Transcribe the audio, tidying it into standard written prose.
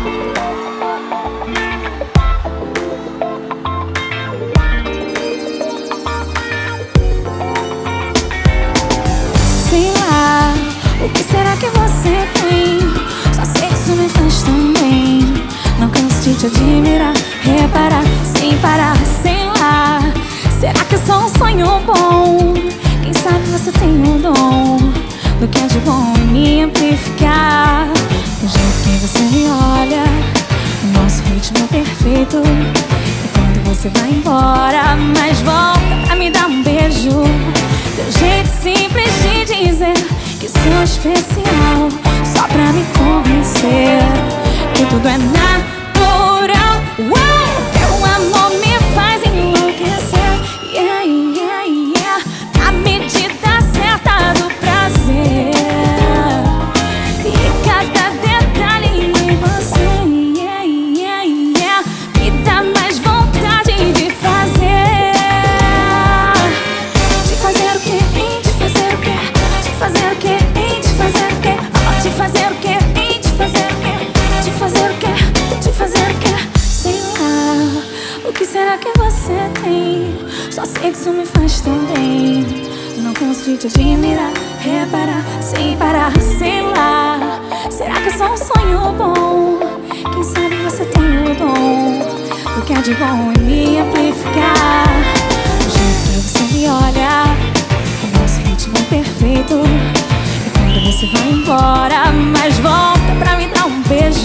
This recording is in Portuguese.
Sei lá, o que será que você tem? Só sei que isso me faz tão bem. Não canso de te admirar, reparar, sem parar, sei lá. Será que é só um sonho bom? Quem sabe você tem o dom do que é de bom em me amplificar. Do jeito que você me olha, o nosso ritmo é perfeito. E quando você vai embora, mas volta pra me dar um beijo. Teu jeito simples de dizer que sou especial, só pra me convencer que tudo é natural. Uau! Teu amor me faz enlouquecer. Yeah, yeah, yeah. A medida certa do prazer e cada detalhe em você. Yeah, yeah, yeah. Me dá mais vontade de fazer. De fazer o quê? De fazer o quê? De fazer o quê? De fazer o quê? Oh, de fazer o quê? De fazer o quê? De fazer o quê? De fazer o quê? Sei lá, o que será que você tem? Só sei que isso me faz tão bem. Não canso de te admirar, reparar, sem parar, sei lá. Será que é só um sonho bom? Quem sabe você tem o dom do que é de bom em me amplificar. Do jeito que você me olha, o nosso ritmo é perfeito. E quando você vai embora, mas volta pra me dar um beijo.